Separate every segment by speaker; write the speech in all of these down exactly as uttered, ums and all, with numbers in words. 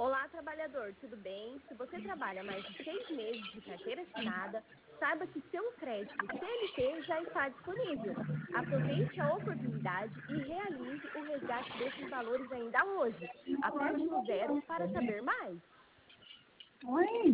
Speaker 1: Olá, trabalhador, tudo bem? Se você trabalha mais de seis meses de carteira assinada, saiba que seu crédito C L T já está disponível. Aproveite a oportunidade e realize o resgate desses valores ainda hoje. Aperte o zero para saber mais.
Speaker 2: Oi.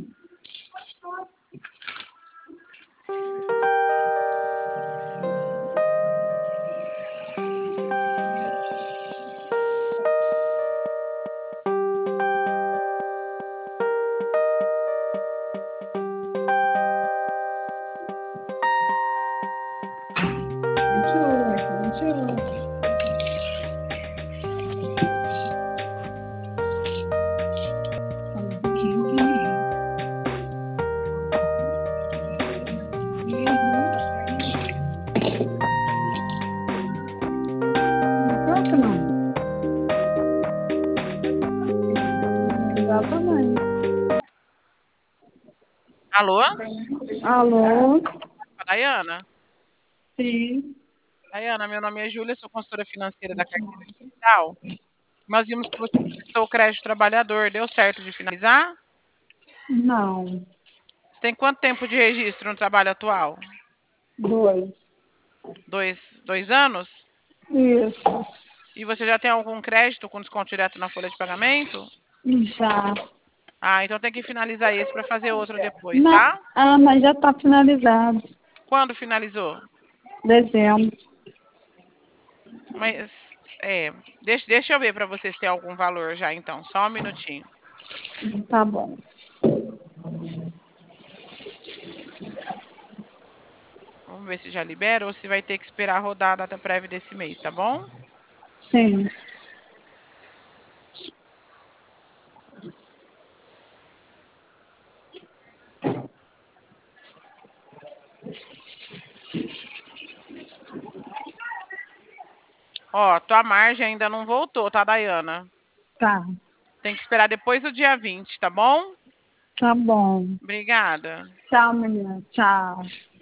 Speaker 3: Alô?
Speaker 2: Alô?
Speaker 3: Dayana?
Speaker 2: Sim.
Speaker 3: Dayana, meu nome é Júlia, sou consultora financeira da Carteira Digital. Nós vimos que você começou o crédito trabalhador, deu certo de finalizar?
Speaker 2: Não.
Speaker 3: Você tem quanto tempo de registro no trabalho atual?
Speaker 2: Dois.
Speaker 3: Dois, dois anos?
Speaker 2: Isso.
Speaker 3: E você já tem algum crédito com desconto direto na folha de pagamento?
Speaker 2: Já.
Speaker 3: Ah, então tem que finalizar esse para fazer outro depois,
Speaker 2: Não.
Speaker 3: tá?
Speaker 2: Ah, mas já está finalizado.
Speaker 3: Quando finalizou?
Speaker 2: Dezembro.
Speaker 3: Mas, é, deixa, deixa eu ver para você se tem algum valor já, então. Só um minutinho.
Speaker 2: Tá bom.
Speaker 3: Vamos ver se já libera ou se vai ter que esperar rodar a data prévia desse mês, tá bom?
Speaker 2: Sim.
Speaker 3: Ó, tua margem ainda não voltou, tá, Dayana?
Speaker 2: Tá.
Speaker 3: Tem que esperar depois do dia vinte, tá bom?
Speaker 2: Tá bom.
Speaker 3: Obrigada.
Speaker 2: Tchau, menina. Tchau.